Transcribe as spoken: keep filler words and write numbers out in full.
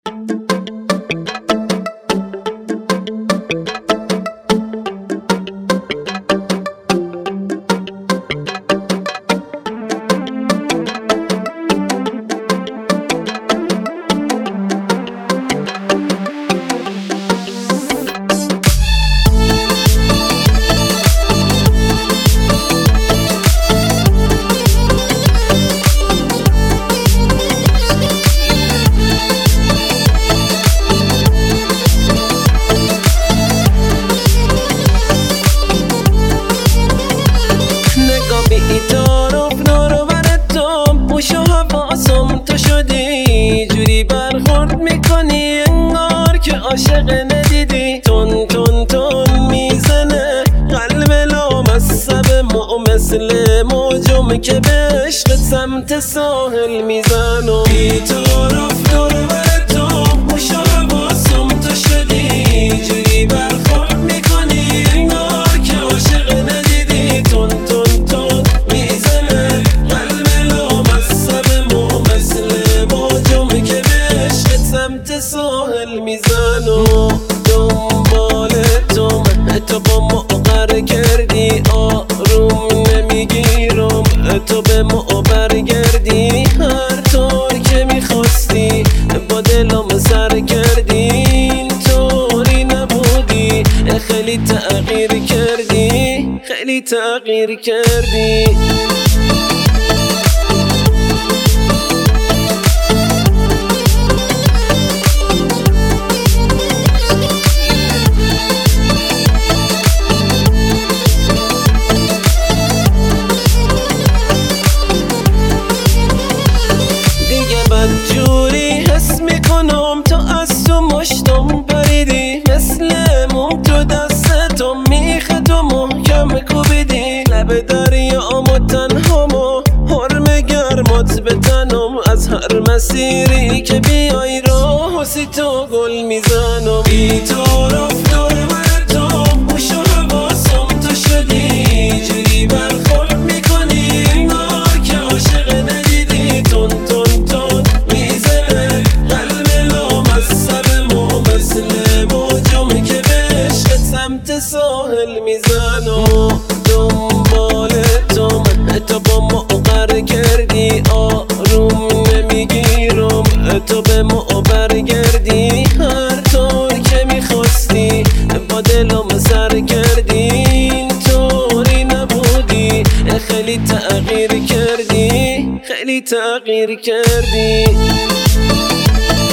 عاشق ندیدی، تون تون تون میزنه قلب لامصب ما مثل موجم که به عشق سمت ساحل میزنم. بی طرف دور بر تو موش و حواسم تو شدی، جوری برخورد میکنی انگار که عاشق ندیدی، تون تون تون میزنه قلب لامصب ما مثل موجم که به عشق سمت ساحل میزنم. دنبال تو تو با ما قرار کردی، آروم نمیگیرم تو به ما برگردی، هر طور که میخواستی با دلم سر کردی، این طوری نبودی، خیلی تغییر کردی، خیلی تغییر کردی. جوری حس میکنم تو از تو مشتم پریدی، مثل موم تو دستتم میخه تو محکم کوبیدی، لب دریامو تنهامو حرم گرمات بتنم، از هر مسیری که بیای راه سی تو گل میزنم. بی طرف دور بر تو موش و حواسم تو شدی، جوری برخورد میکنی انگار که عاشق ندیدی، تون تون تون میزنه قلب لامصب ما مثل موجم که به عشق سمت ساحل میزنم. دنبال تو تو با ما قرار کردی، آروم نمیگیرم تو به ما برگردی، هر طور که میخواستی با دلم سر کردی، این طوری نبودی، خیلی تغییر کردی، خیلی تغییر کردی.